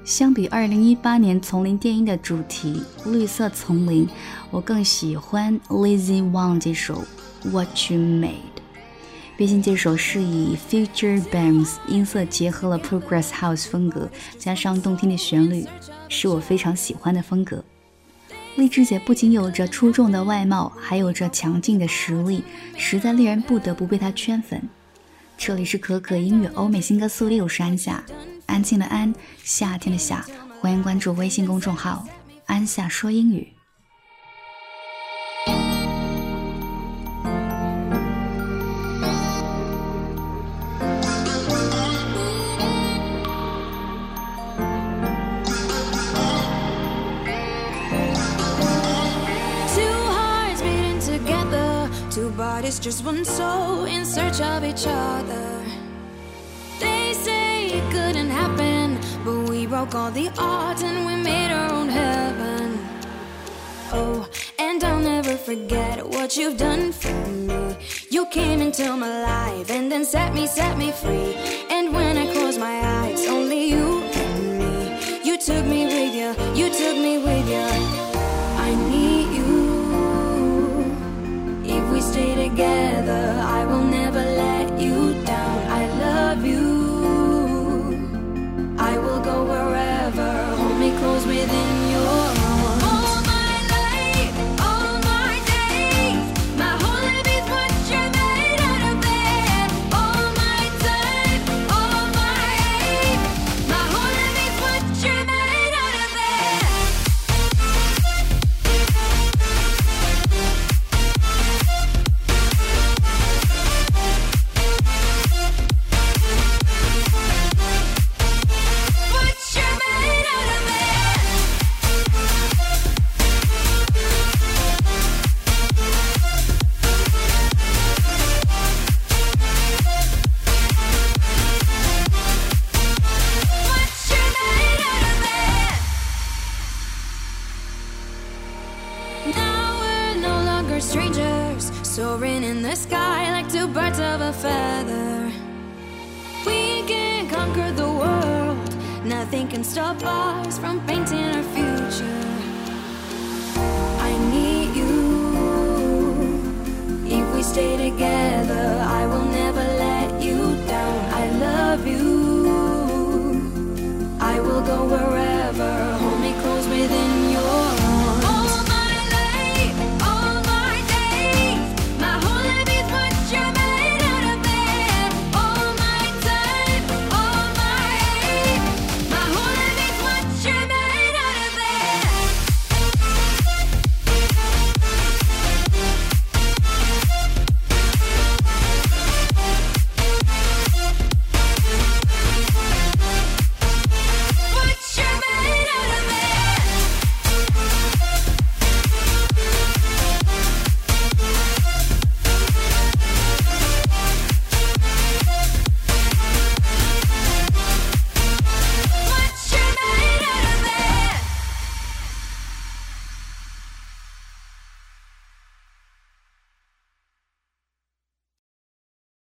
相比2018年丛林电音的主题绿色丛林，我更喜欢 Lizzy Wang 这首 What You Made。毕竟这首是以 Future Bands 音色结合了 Progress House 风格，加上动听的旋律，是我非常喜欢的风格。荔枝姐不仅有着出众的外貌，还有着强劲的实力，实在令人不得不被她圈粉。这里是可可音乐欧美新歌速递，我是安夏，安静的安，夏天的夏，欢迎关注微信公众号安夏说英语。 It's just one soul in search of each other. They say it couldn't happen, but we broke all the odds and we made our own heaven. Oh, and I'll never forget what you've done for me. You came into my life and then set me free. And when I close my eyes, only you and me. You took me with you, you took me with you. I need you.If we stay together, I will never let you down. I love you. I will go wherever. Hold me close within your arms. All my life, all my days, my whole life is what you're made out of it. All my time, all my hate, my whole life is what you're made out of it.Strangers soaring in the sky like two birds of a feather. We can conquer the world. Nothing can stop us from painting